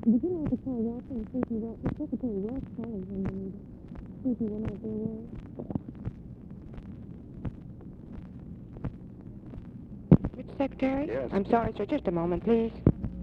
Did you know the call Ross and Stacey Ross? The Secretary Ross calling him the meeting. Stacey went out there with. Mr. Secretary? Yes. I'm sorry, sir. Just a moment, please.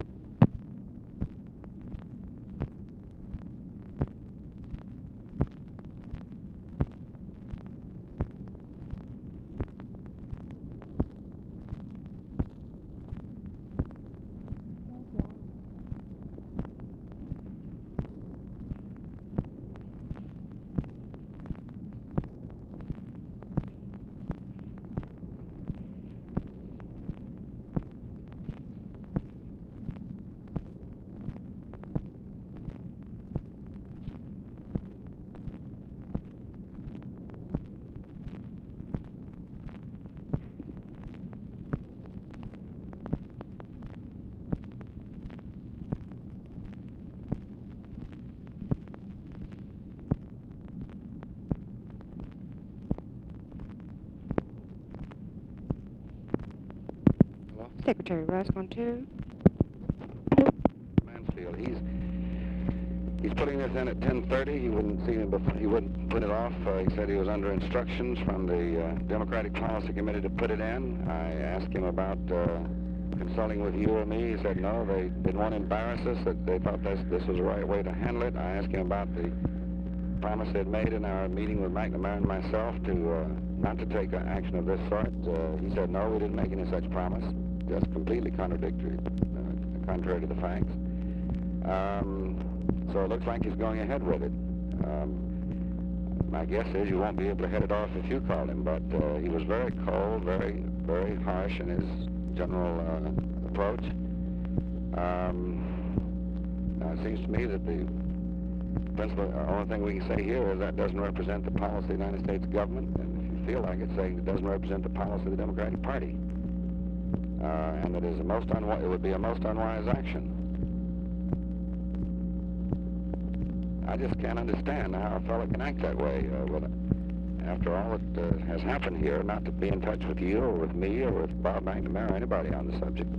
Secretary Ross going to? Mansfield. He's putting this in at 10:30. He wouldn't see him before. He wouldn't put it off. He said he was under instructions from the Democratic Policy Committee to put it in. I asked him about consulting with you or me. He said no. They didn't want to embarrass us. That they thought this was the right way to handle it. I asked him about the promise they'd made in our meeting with McNamara and myself to not to take action of this sort. He said no. We didn't make any such promise. Just completely contradictory, contrary to the facts. So it looks like he's going ahead with it. My guess is you won't be able to head it off if you called him, but he was very cold, very, very harsh in his general approach. Now it seems to me that the principal, only thing we can say here is that doesn't represent the policy of the United States government, and if you feel like it, saying it doesn't represent the policy of the Democratic Party. And it is it would be a most unwise action. I just can't understand how a fellow can act that way. After all that has happened here, not to be in touch with you or with me or with Bob McNamara or anybody on the subject.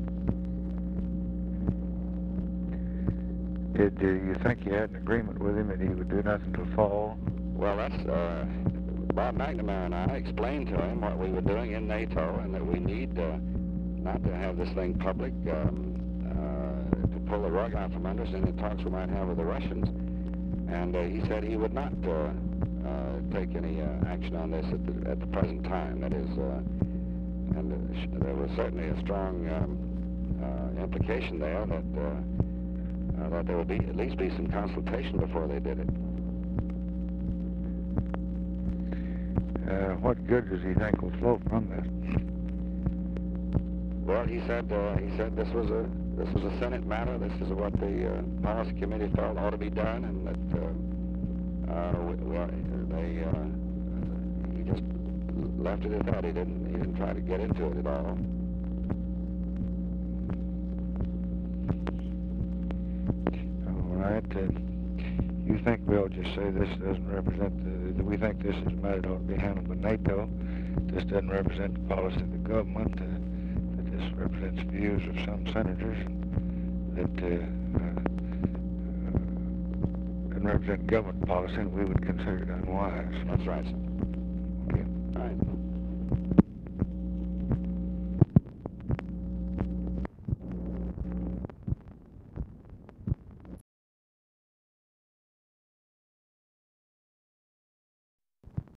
Did you think you had an agreement with him that he would do nothing till fall? Well, that's Bob McNamara and I explained to him what we were doing in NATO and that we need not to have this thing public, to pull the rug out from under us in the talks we might have with the Russians. And he said he would not take any action on this at the present time. That is, and there was certainly a strong implication there that there would at least be some consultation before they did it. What good does he think will flow from this? Well, he said this was a Senate matter. This is what the Policy Committee felt ought to be done, and that he just left it at that. He didn't try to get into it at all. All right. You think we'll just say this doesn't represent we think this is a matter that ought to be handled by NATO. This doesn't represent the policy of the government. This represents views of some senators that can represent government policy, and we would consider it unwise. That's right, sir. Okay. All right.